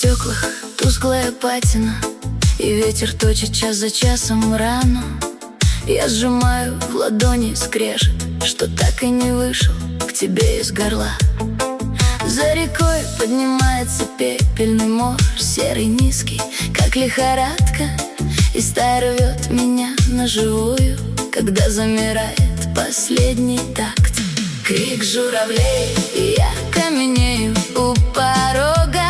стеклах тусклая патина, и ветер точит час за часом рану. Я сжимаю в ладони скрежет, что так и не вышел к тебе из горла. За рекой поднимается пепельный мор, серый низкий, как лихорадка, и стая рвет меня на живую, когда замирает последний такт. Крик журавлей, и я каменею у порога.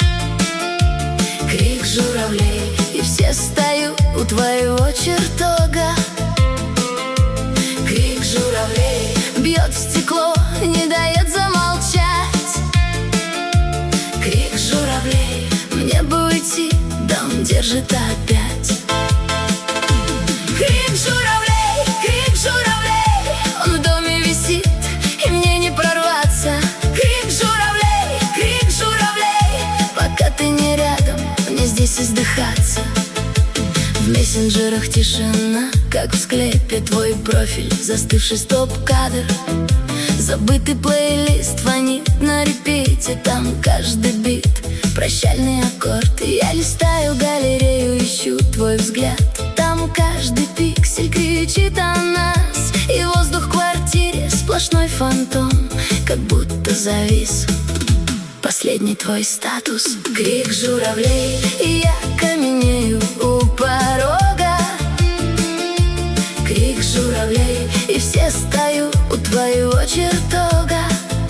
Крик журавлей, и все стою у твоего чертога. Крик журавлей бьет в стекло, не дает замолчать. Крик журавлей, мне бы уйти, да он держит опять. Крик журавлей, он в доме висит, и мне не прорваться. Крик журавлей, пока ты не рядом, мне здесь издыхаться. В мессенджерах тишина, как в склепе твой профиль, застывший стоп-кадр. Забытый плейлист фонит на репите, там каждый бит прощальный аккорд. И я листаю галерею, ищу твой взгляд, там каждый пиксель кричит о нас. И воздух в квартире сплошной фантом, как будто завис последний твой статус. Крик журавлей, и я каменею у порога. Крик журавлей, и все стою у твоего чертога.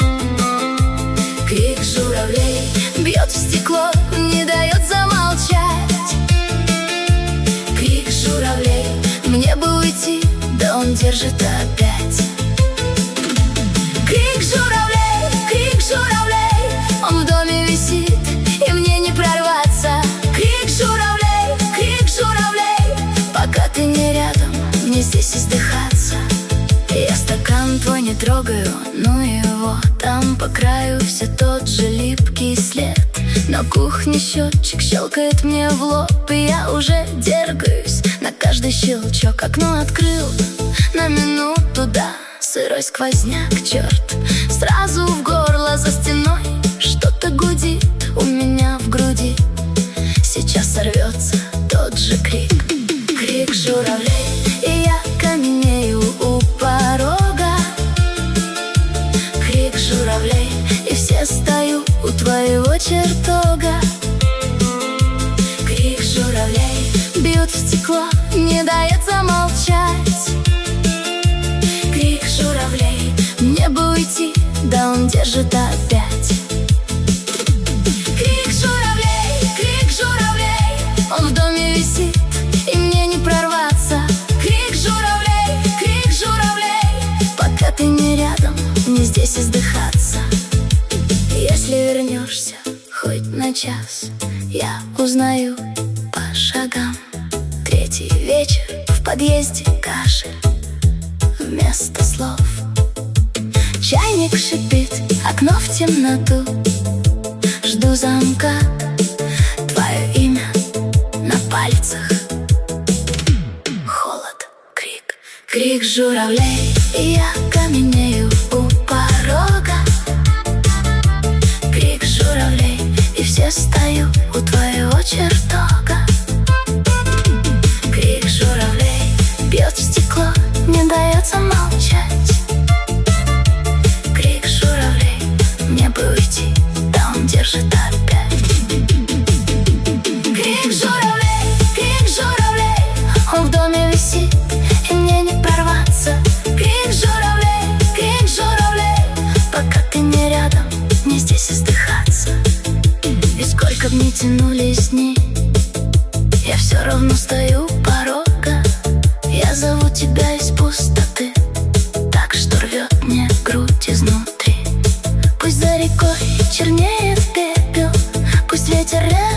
Крик журавлей бьет в стекло, не дает замолчать. Крик журавлей, мне бы уйти, да он держит опять. Крик журавлей, он в доме висит, и мне не прорваться. Крик журавлей, пока ты не рядом, мне здесь издыхаться. Я стакан твой не трогаю, ну его, там по краю все тот же липкий след. На кухне счетчик щелкает мне в лоб, и я уже дергаюсь на каждый щелчок. Окно открыл на минуту, да, сырой сквозняк, черт, сразу в горло. За стеной что-то гудит у меня в груди, сейчас сорвется тот же крик. Крик журавлей, и я каменею у порога. Крик журавлей, и все стою у твоего чертога. Крик журавлей бьет в стекло, не дает замолчать. Крик журавлей, мне бы уйти, да он держит опять. Крик журавлей, он в доме висит, и мне не прорваться. Крик журавлей, пока ты не рядом, мне здесь издыхаться. Если вернешься хоть на час, я узнаю по шагам. Третий вечер, в подъезде кашель вместо слов. Чайник шипит, окно в темноту, жду замка, твое имя на пальцах. Холод, крик журавлей, и я каменею у порога. Крик журавлей, и все стою у твоего чертога. Крик журавлей бьет в стекло, не дает замолчать. Крик журавлей, мне бы уйти, да он держит опять. Крик журавлей, он в доме висит, и мне не прорваться. Крик журавлей, пока ты не рядом, мне здесь издыхаться. И сколько б ни тянулись дни, я все равно стою у порога. Я зову тебя из пустоты, так что рвет мне грудь изнутри. Пусть за рекой чернеет пепел, пусть ветер